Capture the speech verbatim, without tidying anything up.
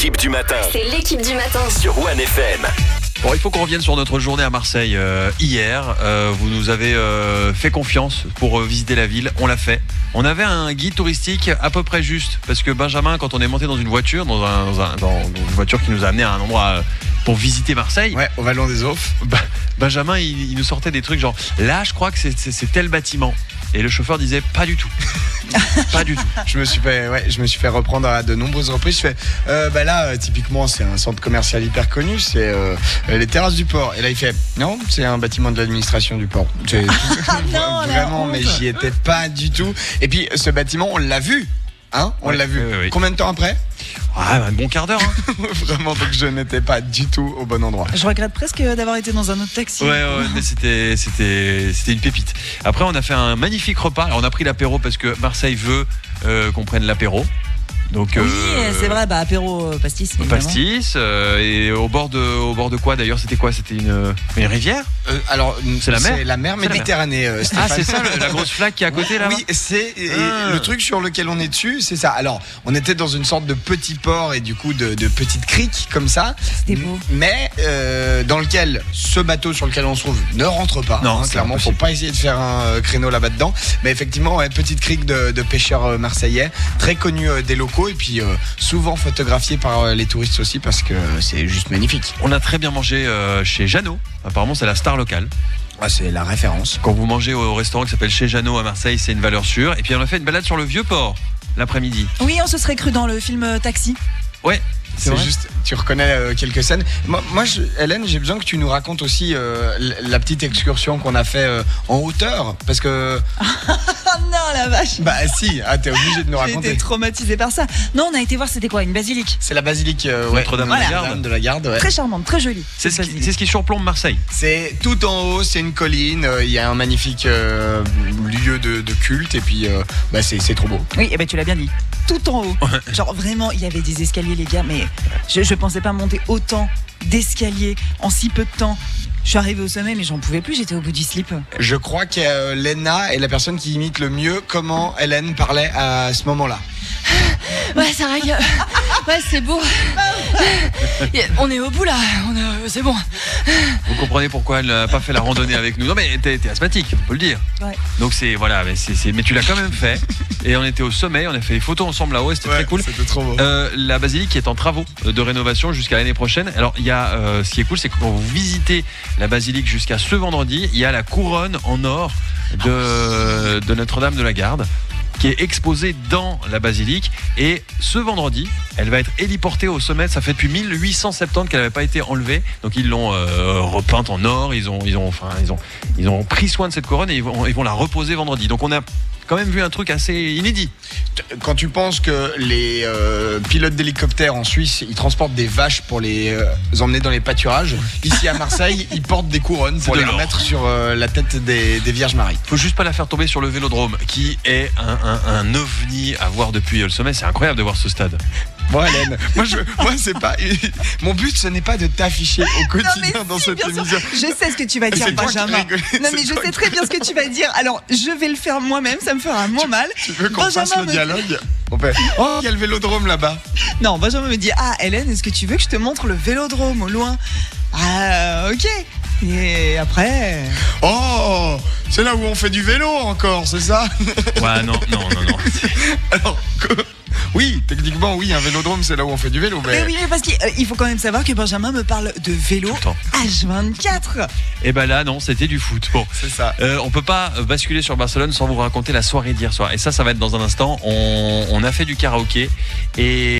l'équipe du matin. C'est l'équipe du matin. Sur One F M. Bon, il faut qu'on revienne sur notre journée à Marseille euh, hier. Euh, vous nous avez euh, fait confiance pour euh, visiter la ville. On l'a fait. On avait un guide touristique à peu près juste. Parce que Benjamin, quand on est monté dans une voiture, dans, un, dans, un, dans une voiture qui nous a amené à un endroit euh, pour visiter Marseille. Ouais, au Vallon des Offres. Bah, Benjamin, il, il nous sortait des trucs genre, là, je crois que c'est, c'est, c'est tel bâtiment. Et le chauffeur disait, pas du tout. Pas du tout. Je me suis fait, ouais, je me suis fait reprendre à de nombreuses reprises. Je fais, euh, bah là, euh, typiquement, c'est un centre commercial hyper connu, c'est euh, les terrasses du port. Et là, il fait, non, c'est un bâtiment de l'administration du port. C'est, non, vraiment, mais j'y étais pas du tout. Et puis, ce bâtiment, on l'a vu. Hein, on Ouais, l'a vu. oui, oui, oui. Combien de temps après? Ah, bah, un bon quart d'heure. Hein. Vraiment, donc je n'étais pas du tout au bon endroit. Je regrette presque d'avoir été dans un autre taxi. Ouais, ouais, mais c'était, c'était, c'était une pépite. Après, on a fait un magnifique repas. Alors, on a pris l'apéro parce que Marseille veut euh, qu'on prenne l'apéro. Donc, Oui, euh, c'est vrai, bah apéro euh, pastis. évidemment. pastis. euh, et au bord de, au bord de quoi d'ailleurs? C'était quoi? C'était une, une rivière? Euh, alors, C'est la mer C'est la mer C'est la mer. Méditerranée, euh, Ah, Stéphane. c'est ça, le- la grosse flaque qui est à côté là? Oui, c'est et Ah. le truc sur lequel on est dessus, c'est ça. Alors, on était dans une sorte de petit port et du coup de, de petite crique comme ça. C'était beau. Mais euh, dans lequel ce bateau sur lequel on se trouve ne rentre pas. Non, hein, c'est clairement, faut impossible. pas essayer de faire un euh, créneau là-bas dedans. Mais effectivement, ouais, petite crique de, de pêcheurs euh, marseillais, très connue euh, des locaux et puis euh, souvent photographiée par euh, les touristes aussi parce que euh, c'est juste magnifique. On a très bien mangé euh, chez Jeannot. Apparemment, c'est la star locale. Ah, c'est la référence. Quand vous mangez au restaurant qui s'appelle Chez Jeannot à Marseille, c'est une valeur sûre. Et puis, on a fait une balade sur le Vieux-Port l'après-midi. Oui, on se serait cru dans le film euh, Taxi. Ouais, c'est, C'est vrai. juste, tu reconnais euh, quelques scènes. Moi, moi je- Hélène, j'ai besoin que tu nous racontes aussi euh, l- la petite excursion qu'on a fait euh, en hauteur. Parce que, Oh non, la vache. bah si, ah, t'es obligé de nous J'ai été raconter. traumatisée par ça. Non, on a été voir, c'était quoi? Une basilique. C'est la basilique euh, ouais, Notre-Dame de la Notre-Dame Garde. de la Garde. Ouais. Très charmante, très jolie. C'est ce, cette qui, basilique. c'est ce qui surplombe Marseille. C'est tout en haut, c'est une colline. euh, Il y a un magnifique euh, lieu de, de culte. Et puis, euh, bah, c'est, c'est trop beau. Oui, et ben tu l'as bien dit. Tout en haut. Genre vraiment, il y avait des escaliers, les gars, mais je, je pensais pas monter autant d'escaliers en si peu de temps. Je suis arrivée au sommet, mais j'en pouvais plus, j'étais au bout du slip. Je crois que euh, Léna est la personne qui imite le mieux comment Hélène parlait à ce moment-là. Ouais, c'est vrai que. Ouais, c'est beau. On est au bout là. On est- C'est bon. Vous comprenez pourquoi elle n'a pas fait la randonnée avec nous. Non, mais t'es, t'es asthmatique, on peut le dire. Ouais. Donc, c'est, voilà, mais, c'est, c'est- mais tu l'as quand même fait. Et on était au sommet, on a fait des photos ensemble là-haut, et c'était très cool. C'était trop beau. Euh, la basilique est en travaux de rénovation jusqu'à l'année prochaine. Alors, il y a, euh, ce qui est cool, c'est que quand vous visitez la basilique jusqu'à ce vendredi, il y a la couronne en or de, de Notre-Dame de la Garde qui est exposée dans la basilique. Et ce vendredi, elle va être héliportée au sommet. Ça fait depuis mille huit cent soixante-dix qu'elle n'avait pas été enlevée. Donc, ils l'ont euh, repeinte en or. Ils ont, ils, ont, enfin, ils, ont, ils ont pris soin de cette couronne et ils vont, ils vont la reposer vendredi. Donc, on a quand même vu un truc assez inédit. Quand tu penses que les euh, pilotes d'hélicoptères en Suisse, ils transportent des vaches pour les euh, emmener dans les pâturages, ici à Marseille, ils portent des couronnes pour de les l'or. remettre sur euh, la tête des, des Vierges Marie. Faut juste pas la faire tomber sur le Vélodrome, qui est un, un, un ovni à voir depuis le sommet. C'est incroyable de voir ce stade. Bon, Hélène, moi, je, moi c'est pas. Mon but, ce n'est pas de t'afficher au quotidien mais dans si, cette bien sûr. émission. Je sais ce que tu vas dire, C'est toi qui Benjamin. rigolais, Non, c'est mais je toi sais qui- très bien ce que tu vas dire. Alors, je vais le faire moi-même, ça me fera moins mal. Tu veux qu'on Benjamin fasse le me- dialogue? On fait, oh, il y a le vélodrome là-bas. Non, Benjamin me dit, ah, Hélène, est-ce que tu veux que je te montre le vélodrome au loin? Ah, ok. Et après. Oh, c'est là où on fait du vélo encore, c'est ça? Ouais, non, non, non, non. Alors, que- oui, techniquement, oui, un vélodrome, c'est là où on fait du vélo. Mais Mais... oui, mais parce qu'il euh, il faut quand même savoir que Benjamin me parle de vélo Tout le temps. H vingt-quatre. Et ben là, non, c'était du foot. Bon. C'est ça. Euh, on peut pas basculer sur Barcelone sans vous raconter la soirée d'hier soir. Et ça, ça va être dans un instant. On, on a fait du karaoké et